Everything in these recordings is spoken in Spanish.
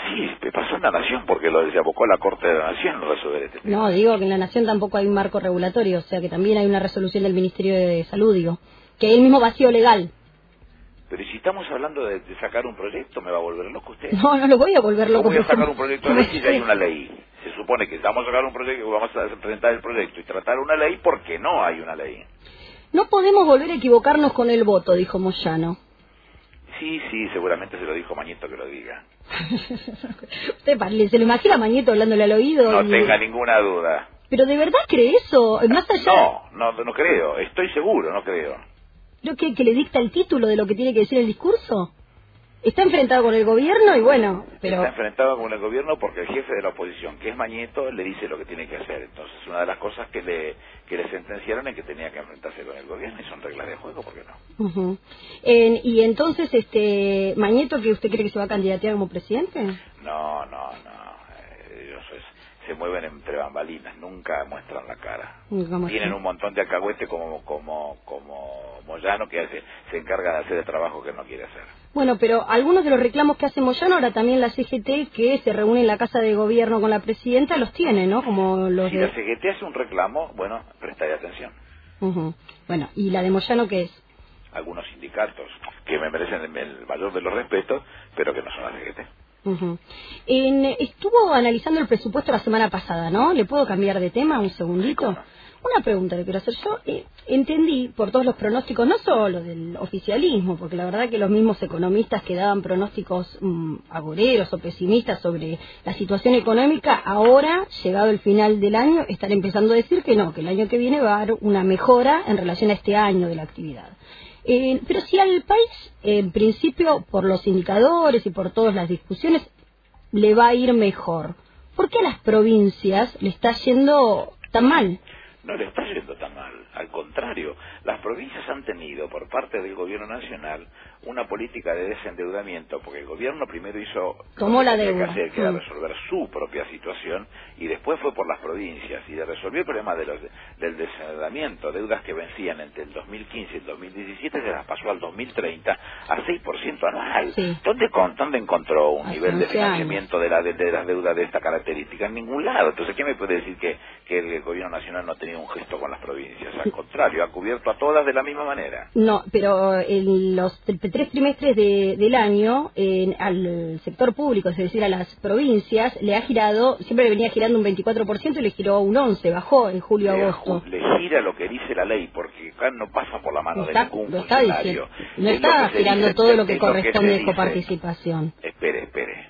Sí, te pasó en la Nación, porque lo se abocó a la Corte de la Nación resolver este tema. No, digo que en la Nación tampoco hay un marco regulatorio, o sea que también hay una resolución del Ministerio de Salud, digo, que es el mismo vacío legal. Pero si estamos hablando de sacar un proyecto, ¿me va a volver loco usted? No, no lo voy a volver loco. ¿Cómo voy a sacar un proyecto de ley si ya hay una ley? Se supone que vamos a sacar un proyecto, vamos a presentar el proyecto y tratar una ley porque no hay una ley. No podemos volver a equivocarnos con el voto, dijo Moyano. Sí, seguramente se lo dijo Mañeto que lo diga. ¿Usted se lo imagina a Mañeto hablándole al oído? No tenga ninguna duda. ¿Pero de verdad cree eso? Más allá... No creo. Estoy seguro, no creo. ¿Creo que le dicta el título de lo que tiene que decir el discurso? Está enfrentado con el gobierno y bueno, pero... Está enfrentado con el gobierno porque el jefe de la oposición, que es Mañeto, le dice lo que tiene que hacer. Entonces, una de las cosas que le sentenciaron es que tenía que enfrentarse con el gobierno y son reglas de juego, ¿por qué no? Uh-huh. Y entonces, Mañeto, ¿que usted cree que se va a candidatear como presidente? No. Ellos se mueven entre bambalinas, nunca muestran la cara. Tienen un montón de alcahuete como Moyano que se encarga de hacer el trabajo que no quiere hacer. Bueno, pero algunos de los reclamos que hace Moyano, ahora también la CGT, que se reúne en la Casa de Gobierno con la Presidenta, los tiene, ¿no? Como los si la CGT hace un reclamo, bueno, prestaré atención. Uh-huh. Bueno, ¿y la de Moyano qué es? Algunos sindicatos que me merecen el mayor de los respetos, pero que no son la CGT. Uh-huh. Estuvo analizando el presupuesto la semana pasada, ¿no? ¿Le puedo cambiar de tema un segundito? Una pregunta le quiero hacer yo. Entendí por todos los pronósticos, no solo del oficialismo, porque la verdad que los mismos economistas que daban pronósticos agoreros o pesimistas sobre la situación económica, ahora, llegado el final del año, están empezando a decir que no, que el año que viene va a haber una mejora en relación a este año de la actividad. Pero si al país, en principio, por los indicadores y por todas las discusiones, le va a ir mejor, ¿por qué a las provincias le está yendo tan mal? No le está yendo tan mal, al contrario, las provincias han tenido por parte del gobierno nacional una política de desendeudamiento, porque el gobierno primero tomó la deuda, que era resolver su propia situación y después fue por las provincias y resolvió el problema del desendeudamiento, deudas que vencían entre el 2015 y el 2017 se las pasó al 2030 a 6% anual. Sí. ¿Dónde encontró un nivel de financiamiento años de las deudas de esta característica? En ningún lado. Entonces, ¿qué me puede decir que el gobierno nacional no ha tenido un gesto con las provincias? Al contrario, ha cubierto a todas de la misma manera. No, pero en los 3 trimestres del año, al sector público, es decir, a las provincias, le ha girado, siempre le venía girando un 24% y le giró un 11%, bajó en julio-agosto. Le gira lo que dice la ley, porque acá no pasa por la mano de ningún funcionario. No está girando todo lo que corresponde de coparticipación. Espere.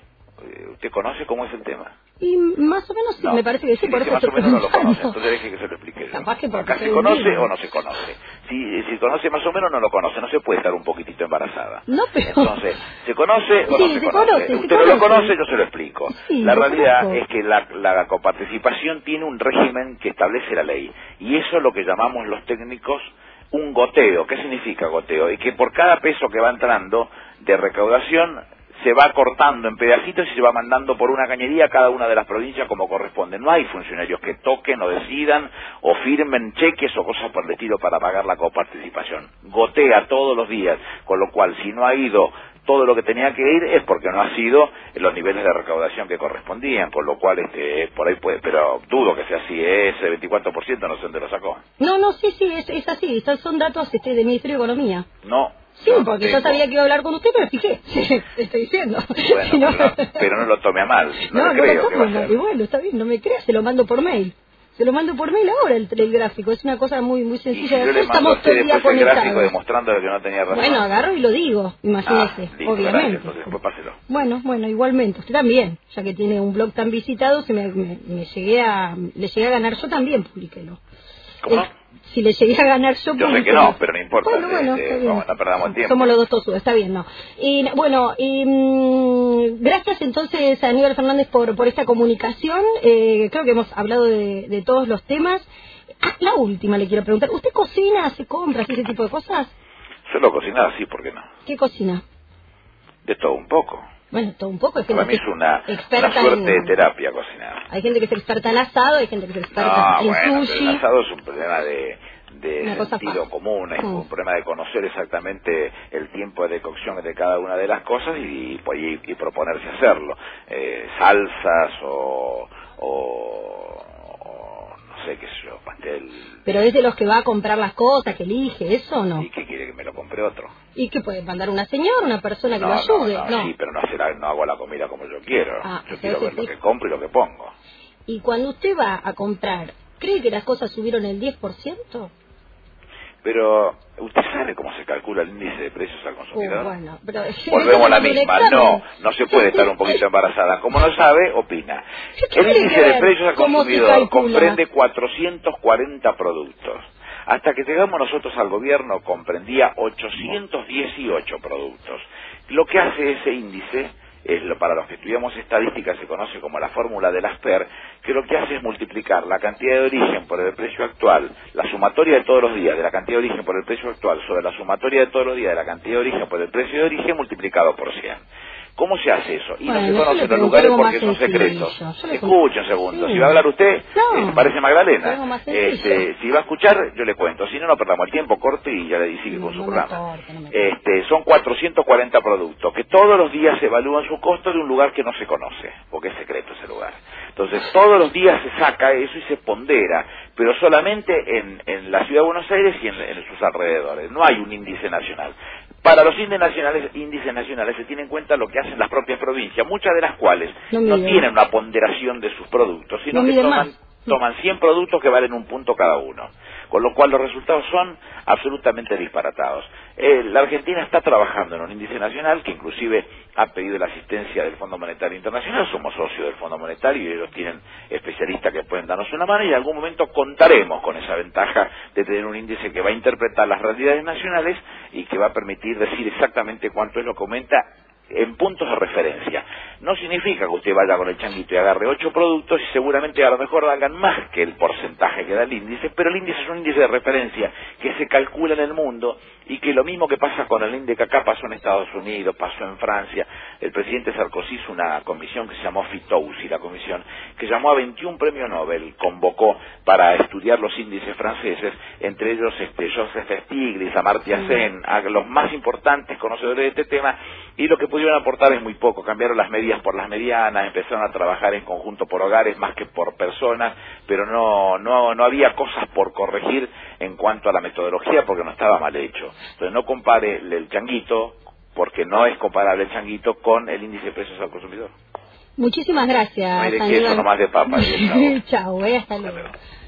¿Usted conoce cómo es el tema? Y más o menos sí, me parece que sí, por eso más o menos no lo conoce, entonces deje que se lo explique yo. Capaz que Acá se conoce o no se conoce. Si conoce más o menos no lo conoce, no se puede estar un poquitito embarazada. No, pero... Entonces, ¿se conoce o no se conoce? conoce? Usted no lo conoce, yo se lo explico. Sí, la realidad es que la coparticipación tiene un régimen que establece la ley, y eso es lo que llamamos los técnicos un goteo. ¿Qué significa goteo? Y que por cada peso que va entrando de recaudación se va cortando en pedacitos y se va mandando por una cañería a cada una de las provincias como corresponde. No hay funcionarios que toquen o decidan o firmen cheques o cosas por el estilo para pagar la coparticipación. Gotea todos los días, con lo cual si no ha ido todo lo que tenía que ir es porque no ha sido en los niveles de recaudación que correspondían, por lo cual por ahí puede, pero dudo que sea así, ese 24% no sé dónde lo sacó. No, sí, es así, son datos del Ministerio de Economía. No. Sí, porque yo sabía que iba a hablar con usted, pero fijé, te estoy diciendo. Bueno, pero no lo tome a mal, no le creo que va a ser. Y bueno, está bien, no me creas, se lo mando por mail. Se lo mando por mail ahora el gráfico, es una cosa muy sencilla. Y yo le mando a usted después el gráfico demostrándole que no tenía razón. Bueno, agarro y lo digo, imagínese, listo, obviamente. Gracias, entonces después páselo. Bueno, igualmente, usted también, ya que tiene un blog tan visitado, si le llegué a ganar yo también, publíquelo. ¿Cómo? Si le llegué a ganar yo... Yo sé que no, pero no importa. Bueno, está bien. No perdamos el tiempo. Somos los dos tosudos, está bien, ¿no? Y bueno, gracias entonces a Aníbal Fernández por esta comunicación. Creo que hemos hablado de todos los temas. La última le quiero preguntar. ¿Usted cocina, hace compras, ese tipo de cosas? Solo cocinar, sí, ¿por qué no? ¿Qué cocina? De todo un poco. Bueno, todo un poco. Para mí es una suerte de terapia cocinar. Hay gente que es experta en asado, hay gente que es experta en sushi. Pero el asado es un problema de sentido común, es un problema de conocer exactamente el tiempo de decocción de cada una de las cosas y proponerse hacerlo. Salsas o no sé qué sé yo, pastel. Pero es de los que va a comprar las cosas, que elige, ¿eso o no? ¿Y qué quiere, que me lo compre otro? ¿Y qué puede mandar una señora, una persona que lo ayude? No, sí, pero no hago la comida como yo quiero. Yo quiero ver lo que compro y lo que pongo. Y cuando usted va a comprar, ¿cree que las cosas subieron el 10%? Pero, ¿usted sabe cómo se calcula el índice de precios al consumidor? Bueno, pero volvemos a la misma. No se puede estar un poquito embarazada. Como no sabe, opina. El índice de precios al consumidor comprende 440 productos. Hasta que llegamos nosotros al gobierno comprendía 818 productos. Lo que hace ese índice, para los que estudiamos estadística se conoce como la fórmula de Asper, que lo que hace es multiplicar la cantidad de origen por el precio actual, la sumatoria de todos los días de la cantidad de origen por el precio actual sobre la sumatoria de todos los días de la cantidad de origen por el precio de origen multiplicado por 100. ¿Cómo se hace eso? Y no se conocen los lugares porque son secretos. Escuche un segundo. Si va a hablar usted, parece Magdalena. Si va a escuchar, yo le cuento. Si no, no perdamos el tiempo, corte y ya le sigue con su programa. Son 440 productos que todos los días se evalúan su costo de un lugar que no se conoce, porque es secreto ese lugar. Entonces, todos los días se saca eso y se pondera, pero solamente en la ciudad de Buenos Aires y en sus alrededores. No hay un índice nacional. Para los índices nacionales se tiene en cuenta lo que hacen las propias provincias, muchas de las cuales no tienen una ponderación de sus productos, sino que toman 100 productos que valen un punto cada uno, con lo cual los resultados son absolutamente disparatados. La Argentina está trabajando en un índice nacional que inclusive ha pedido la asistencia del Fondo Monetario Internacional, somos socios del Fondo Monetario y ellos tienen especialistas que pueden darnos una mano y en algún momento contaremos con esa ventaja de tener un índice que va a interpretar las realidades nacionales y que va a permitir decir exactamente cuánto es lo que aumenta en puntos de referencia. No significa que usted vaya con el changuito y agarre 8 productos y seguramente a lo mejor hagan más que el porcentaje que da el índice, pero el índice es un índice de referencia que se calcula en el mundo y que lo mismo que pasa con el índice acá pasó en Estados Unidos, pasó en Francia. El presidente Sarkozy hizo una comisión que se llamó FITOUSI, la comisión, que llamó a 21 premios Nobel, convocó para estudiar los índices franceses, entre ellos Joseph Stiglitz, Amartya Sen, a los más importantes conocedores de este tema, y lo que pudieron aportar es muy poco. Cambiaron las medias por las medianas, empezaron a trabajar en conjunto por hogares más que por personas, pero no había cosas por corregir en cuanto a la metodología porque no estaba mal hecho. Entonces no compare el changuito, porque no es comparable el changuito con el índice de precios al consumidor. Muchísimas gracias. No hay de queso, nomás de papa. Chao, hasta luego.